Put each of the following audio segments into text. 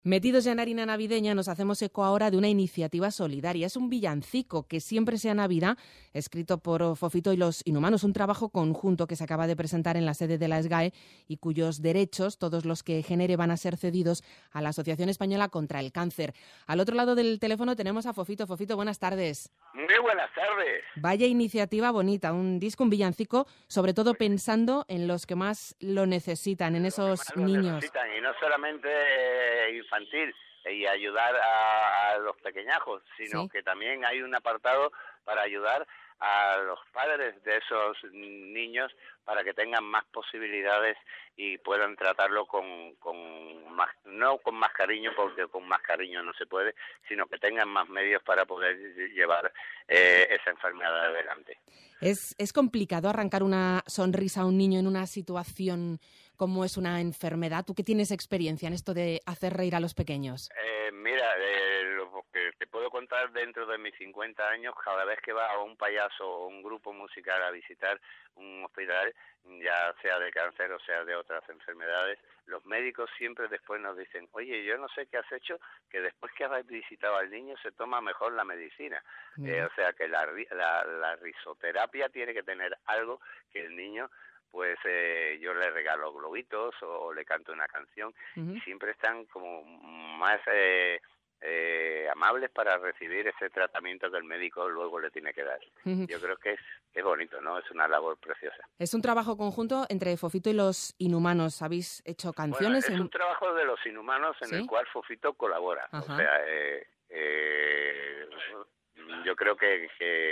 Metidos ya en harina navideña, nos hacemos eco ahora de una iniciativa solidaria. Es un villancico que siempre sea Navidad, escrito por Fofito y los Inhumanos, un trabajo conjunto que se acaba de presentar en la sede de la SGAE y cuyos derechos, todos los que genere, van a ser cedidos a la Asociación Española contra el Cáncer. Al otro lado del teléfono tenemos a Fofito. Fofito, buenas tardes. Muy buenas tardes. Vaya iniciativa bonita, un disco, un villancico, sobre todo pensando en los que más lo necesitan, en esos niños. Y no solamente infantil y ayudar a los pequeñajos, sino que también hay un apartado para ayudar a los padres de esos niños para que tengan más posibilidades y puedan tratarlo con más, no con más cariño, porque con más cariño no se puede, sino que tengan más medios para poder llevar esa enfermedad adelante. ¿Es complicado arrancar una sonrisa a un niño en una situación como es una enfermedad? ¿Tú que tienes experiencia en esto de hacer reír a los pequeños? Mira, lo que te puedo contar dentro de mis 50 años, cada vez que va a un payaso o un grupo musical a visitar un hospital, ya sea de cáncer o sea de otras enfermedades, los médicos siempre después nos dicen, oye, yo no sé qué has hecho, que después que has visitado al niño se toma mejor la medicina. O sea que la risoterapia tiene que tener algo que el niño, pues yo le regalo globitos o le canto una canción y siempre están como más amables para recibir ese tratamiento que el médico luego le tiene que dar. Yo creo que es bonito, ¿no? Es una labor preciosa. Es un trabajo conjunto entre Fofito y los Inhumanos. ¿Habéis hecho canciones? Bueno, es un trabajo de los Inhumanos en el cual Fofito colabora. Ajá. O sea, yo creo que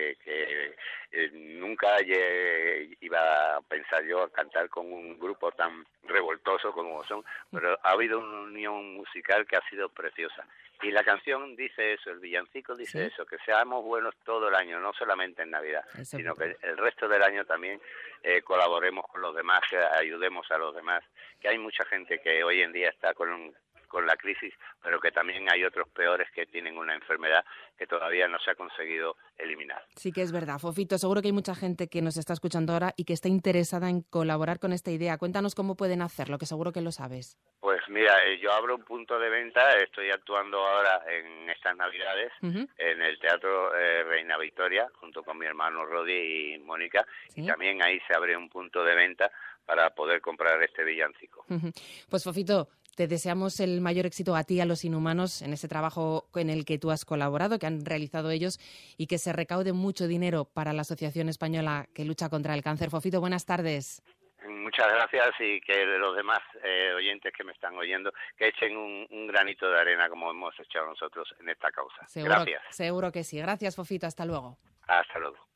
nunca iba a pensar yo a cantar con un grupo tan revoltoso como son, pero ha habido una unión musical que ha sido preciosa. Y la canción dice eso, el villancico dice eso, que seamos buenos todo el año, no solamente en Navidad, sino que el resto del año también colaboremos con los demás, que ayudemos a los demás, que hay mucha gente que hoy en día está con la crisis, pero que también hay otros peores que tienen una enfermedad que todavía no se ha conseguido eliminar. Sí que es verdad, Fofito. Seguro que hay mucha gente que nos está escuchando ahora y que está interesada en colaborar con esta idea. Cuéntanos cómo pueden hacerlo, que seguro que lo sabes. Pues mira, yo abro un punto de venta, estoy actuando ahora en estas Navidades en el Teatro Reina Victoria, junto con mi hermano Rodi y Mónica, y también ahí se abre un punto de venta para poder comprar este villancico. Pues Fofito, te deseamos el mayor éxito a ti y a los Inhumanos en ese trabajo en el que tú has colaborado, que han realizado ellos, y que se recaude mucho dinero para la Asociación Española que lucha contra el cáncer. Fofito, buenas tardes. Muchas gracias y que los demás oyentes que me están oyendo que echen un granito de arena como hemos hecho nosotros en esta causa. Gracias. Seguro que sí. Gracias, Fofito. Hasta luego. Hasta luego.